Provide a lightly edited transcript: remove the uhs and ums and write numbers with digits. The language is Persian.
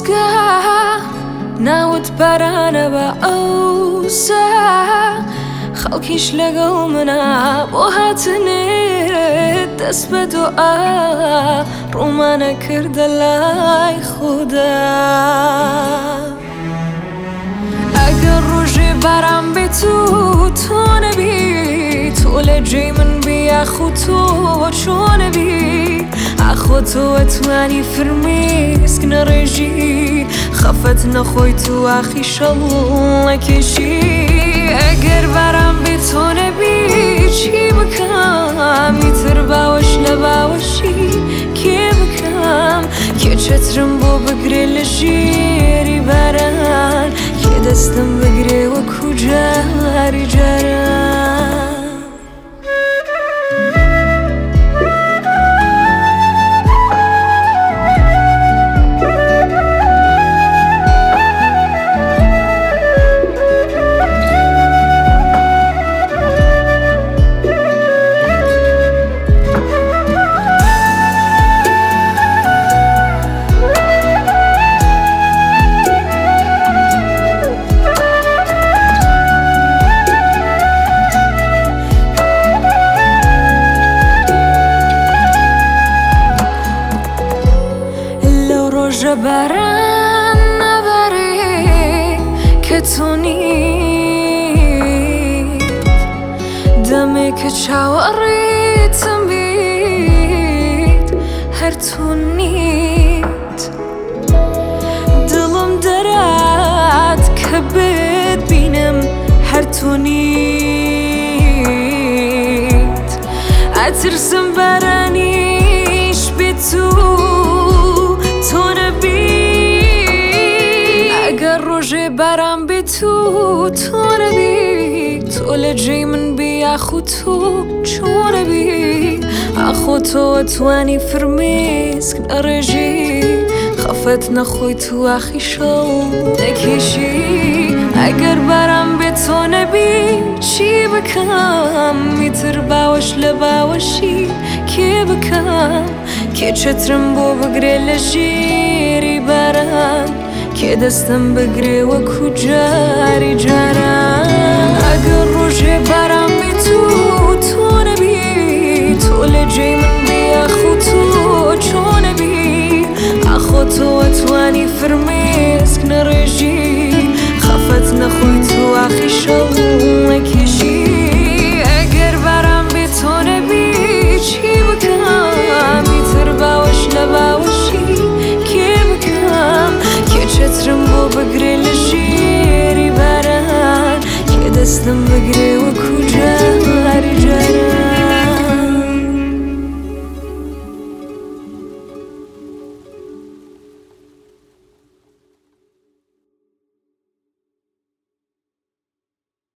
ڕۆزگا ناوت بارانە بە ئەوسا خەڵکیش لەگەڵ منە بۆ هاتنێت دەست بە دوعا ڕوومانە کردە لای خوددا ئەگەر ڕۆژێ باران بێت و تۆ نەبی تۆ لە جێی من بی ئاخۆ تۆ چۆنەبی ئاخۆ تۆ ئەتوانی فرمێسکنە ڕێژی خەفەت نەخۆی تو ئاخی شەڵ نەکێشی ئەگەر باران بێت تۆ نەبی چی بکەم ئیتر باوەش لە باوەشی کێ بکەم کێ چەترم بۆ بگرێ لە ژێری باران کێ دەستم بگرێ وەکو جاری جاران ڕۆژە باران نەبارێ کە تۆ نیت دەمێک کە چاوەڕێتم بیت هەر تۆ نیت دڵم دەرات کە ببینم هەر تۆ نیت ئەترسم بارانیش بێت و ڕۆژێ باران بێت و تۆ نەبی تۆ لە جێی من بی ئاخۆ تۆ چۆنەبی ئاخۆ تۆ ئەتوانی فرمێسکنە ڕێژی خەفەت نەخۆی تو ئاخی شەڵ نەکێشی ئەگەر باران بێت تۆ نەبی چی بکەم ئیتر باوەش لە باوەشی کێ بکەم کێ چەترم بۆ بگرێ لە ژێری باران کێ دەستم بگرێ وەکو جاری جاران ئەگەر ڕۆژێ باران بێت و تۆ نەبی تۆ لە جێی من